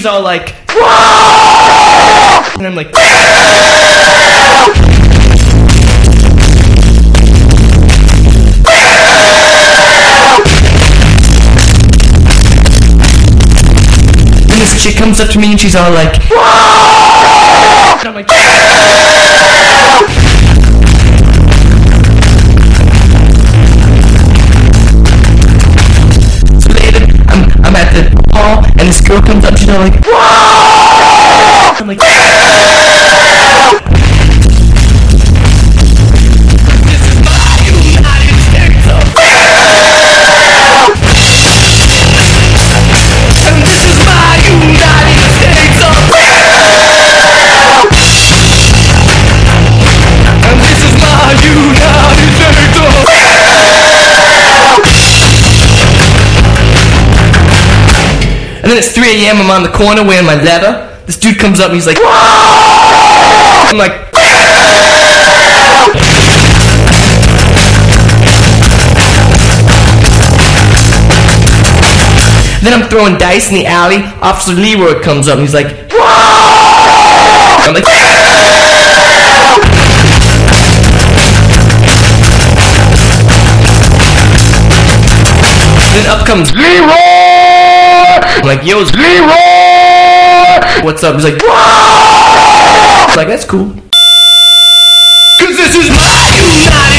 all like, and I'm like, and this chick comes up to me and she's all like, and I'm like, so later I'm at the hall and this girl comes up, she's all like, I'm like, this is my United States of and this is my United States of and this is my United States of and then it's 3 a.m. I'm on the corner wearing my leather. This dude comes up and he's like, I'm like, then I'm throwing dice in the alley. Officer Leroy comes up and he's like, I'm like, then up comes Leroy. I'm like, yo, it's Leroy! What's up? He's like, I'm like, that's cool. 'Cause this is my United